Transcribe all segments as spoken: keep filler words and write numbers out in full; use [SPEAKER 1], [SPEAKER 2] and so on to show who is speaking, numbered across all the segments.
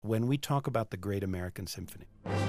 [SPEAKER 1] when we talk about the Great American Symphony,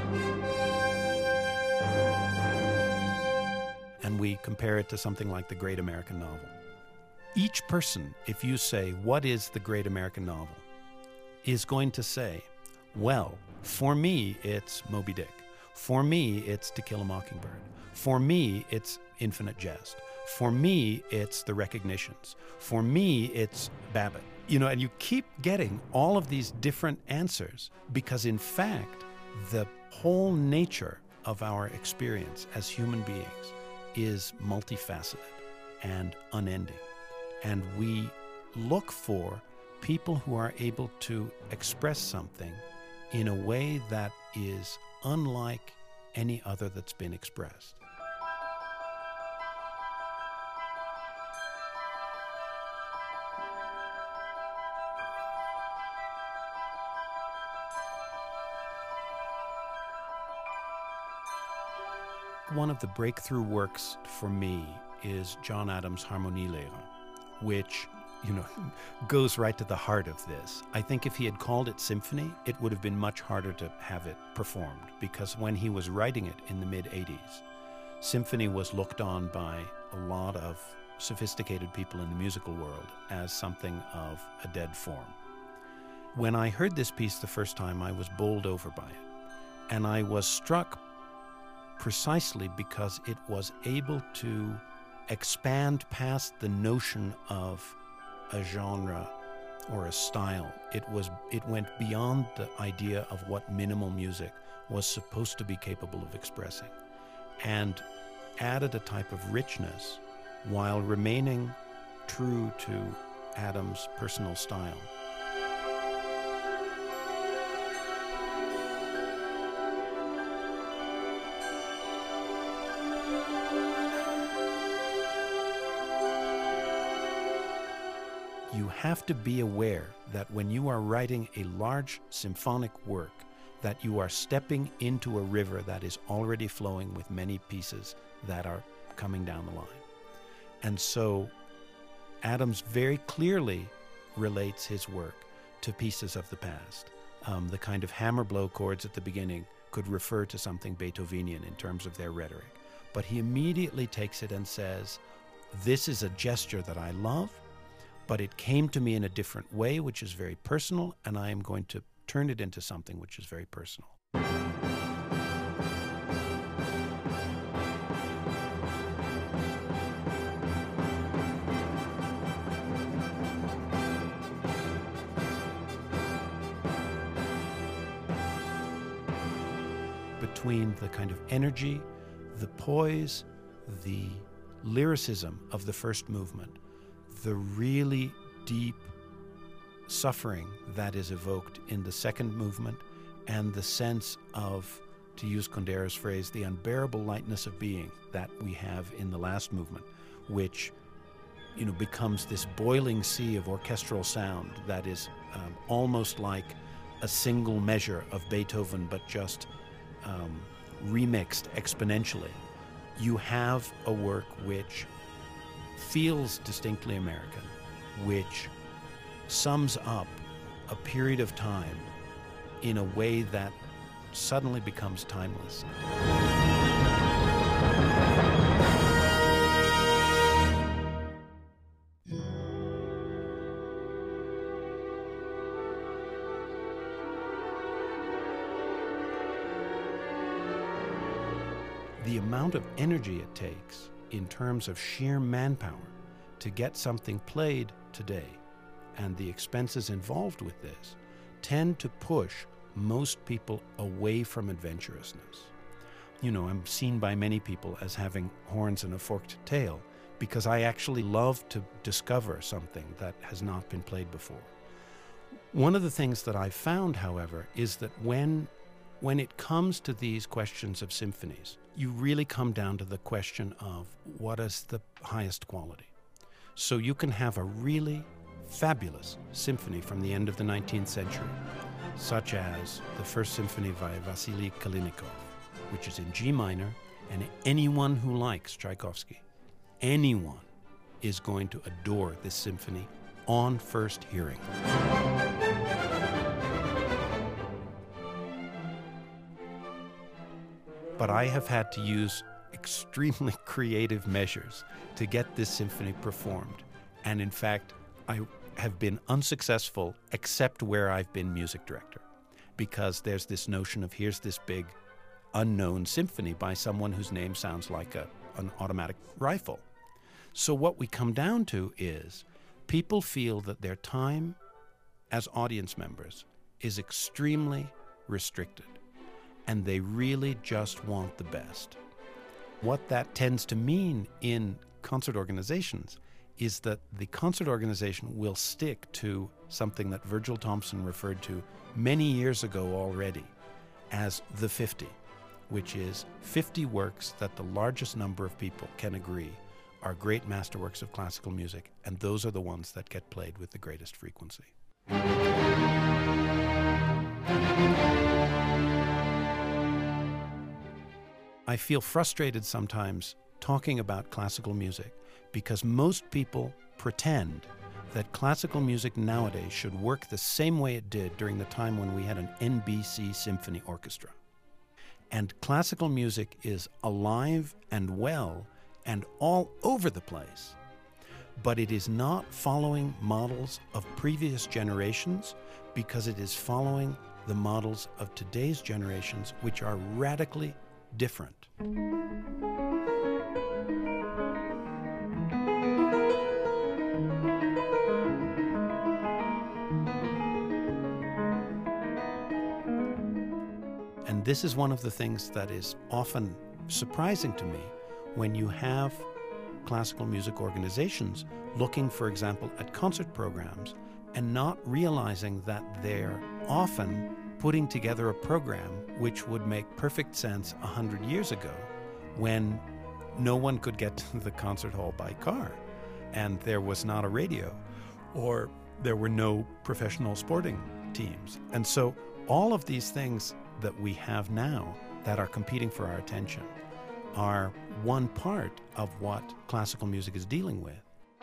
[SPEAKER 1] and we compare it to something like the Great American Novel, each person, if you say, what is the Great American Novel, is going to say, well, for me, it's Moby Dick. For me, it's To Kill a Mockingbird. For me, it's Infinite Jest. For me, it's The Recognitions. For me, it's Babbitt. You know, and you keep getting all of these different answers because, in fact, the whole nature of our experience as human beings is multifaceted and unending. And we look for people who are able to express something in a way that is unlike any other that's been expressed. One of the breakthrough works for me is John Adams' Harmonie Lehre, which, you know, goes right to the heart of this. I think if he had called it symphony, it would have been much harder to have it performed, because when he was writing it in the mid-eighties, symphony was looked on by a lot of sophisticated people in the musical world as something of a dead form. When I heard this piece the first time, I was bowled over by it, and I was struck precisely because it was able to expand past the notion of a genre or a style. It was it went beyond the idea of what minimal music was supposed to be capable of expressing, and added a type of richness while remaining true to Adams' personal style. You have to be aware that when you are writing a large symphonic work, that you are stepping into a river that is already flowing with many pieces that are coming down the line. And so Adams very clearly relates his work to pieces of the past. Um, the kind of hammer blow chords at the beginning could refer to something Beethovenian in terms of their rhetoric. But he immediately takes it and says, this is a gesture that I love, but it came to me in a different way, which is very personal, and I am going to turn it into something which is very personal. Between the kind of energy, the poise, the lyricism of the first movement, the really deep suffering that is evoked in the second movement, and the sense of, to use Kundera's phrase, the unbearable lightness of being that we have in the last movement, which, you know, becomes this boiling sea of orchestral sound that is um, almost like a single measure of Beethoven, but just um, remixed exponentially. You have a work which feels distinctly American, which sums up a period of time in a way that suddenly becomes timeless. The amount of energy it takes in terms of sheer manpower to get something played today, and the expenses involved with this, tend to push most people away from adventurousness. You know, I'm seen by many people as having horns and a forked tail because I actually love to discover something that has not been played before. One of the things that I've found, however, is that when when it comes to these questions of symphonies, you really come down to the question of what is the highest quality. So you can have a really fabulous symphony from the end of the nineteenth century, such as the First Symphony by Vasily Kalinikov, which is in G minor, and anyone who likes Tchaikovsky, anyone is going to adore this symphony on first hearing. but I have had to use extremely creative measures to get this symphony performed. And in fact, I have been unsuccessful except where I've been music director, because there's this notion of here's this big unknown symphony by someone whose name sounds like a, an automatic rifle. So what we come down to is people feel that their time as audience members is extremely restricted, and they really just want the best. What that tends to mean in concert organizations is that the concert organization will stick to something that Virgil Thomson referred to many years ago already as the fifty, which is fifty works that the largest number of people can agree are great masterworks of classical music, and those are the ones that get played with the greatest frequency. I feel frustrated sometimes talking about classical music because most people pretend that classical music nowadays should work the same way it did during the time when we had an N B C symphony orchestra. And classical music is alive and well and all over the place, but it is not following models of previous generations because it is following the models of today's generations, which are radically different. And this is one of the things that is often surprising to me when you have classical music organizations looking, for example, at concert programs and not realizing that they're often putting together a program which would make perfect sense a hundred years ago when no one could get to the concert hall by car and there was not a radio or there were no professional sporting teams. And so all of these things that we have now that are competing for our attention are one part of what classical music is dealing with.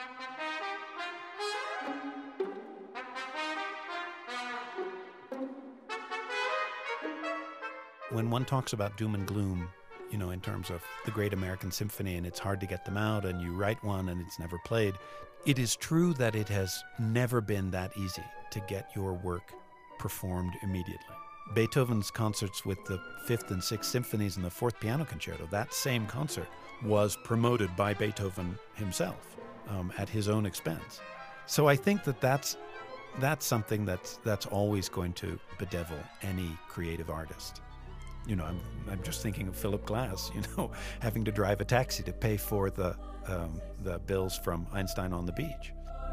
[SPEAKER 1] When one talks about doom and gloom, you know, in terms of the Great American Symphony, and it's hard to get them out, and you write one and it's never played, it is true that it has never been that easy to get your work performed immediately. Beethoven's concerts with the Fifth and Sixth Symphonies and the Fourth Piano Concerto, that same concert was promoted by Beethoven himself um, at his own expense. So I think that that's, that's something that's, that's always going to bedevil any creative artist. You know, I'm, I'm just thinking of Philip Glass, you know, having to drive a taxi to pay for the, um, the bills from Einstein on the Beach.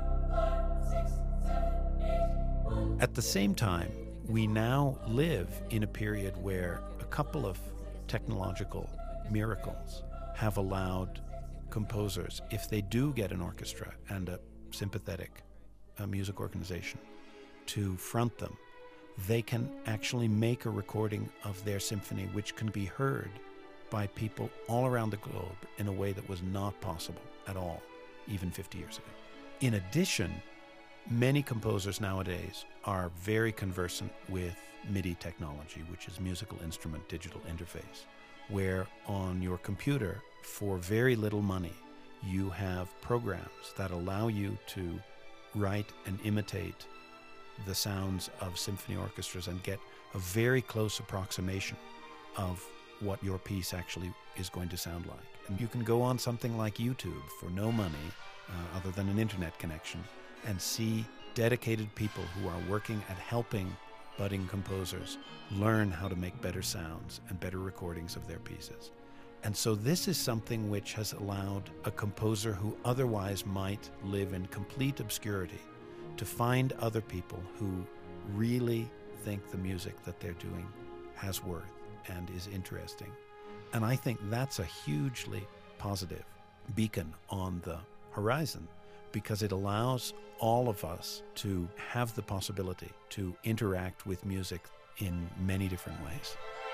[SPEAKER 1] At the same time, we now live in a period where a couple of technological miracles have allowed composers, if they do get an orchestra and a sympathetic uh, music organization to front them, they can actually make a recording of their symphony which can be heard by people all around the globe in a way that was not possible at all, even fifty years ago. In addition, many composers nowadays are very conversant with MIDI technology, which is musical instrument digital interface, where on your computer, for very little money, you have programs that allow you to write and imitate the sounds of symphony orchestras and get a very close approximation of what your piece actually is going to sound like. And you can go on something like YouTube for no money, uh, other than an internet connection, and see dedicated people who are working at helping budding composers learn how to make better sounds and better recordings of their pieces. And so this is something which has allowed a composer who otherwise might live in complete obscurity to find other people who really think the music that they're doing has worth and is interesting. And I think that's a hugely positive beacon on the horizon, because it allows all of us to have the possibility to interact with music in many different ways.